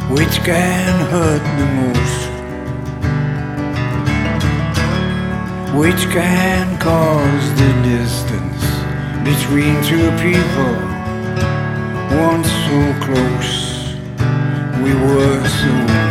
which can hurt the most, which can cause the distance between two people once so close. We were so